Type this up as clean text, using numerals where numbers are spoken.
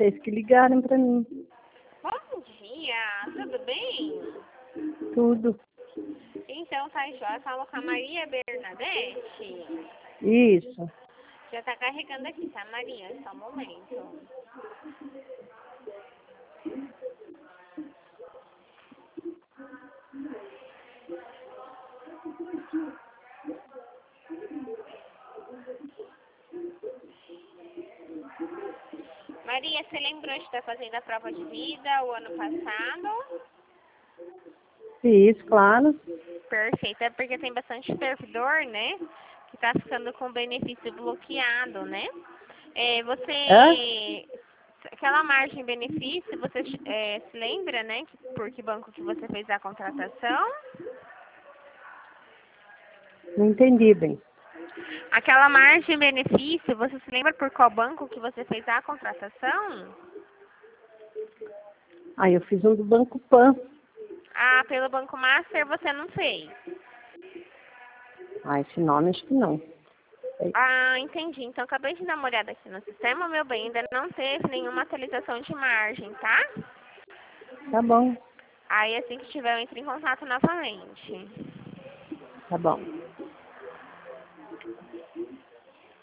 vocês que ligaram para mim. Bom dia, tudo bem? Tudo. Então tá jóia, fala com a Maria Bernadette. Isso. Já tá carregando aqui, tá, Maria? Só um momento. Maria, você lembrou de estar fazendo a prova de vida o ano passado? Isso, claro. Perfeito, é porque tem bastante servidor, né? Que tá ficando com o benefício bloqueado, né? Hã? Aquela margem de benefício, você se lembra, né? Por que banco que você fez a contratação? Não entendi bem. Aquela margem de benefício, você se lembra por qual banco que você fez a contratação? Eu fiz um do Banco Pan. Ah, pelo Banco Master você não fez. Esse nome acho que não. Ah, entendi. Então acabei de dar uma olhada aqui no sistema, meu bem, ainda não teve nenhuma atualização de margem, tá? Tá bom, Aí assim que tiver eu entro em contato novamente. tá bom.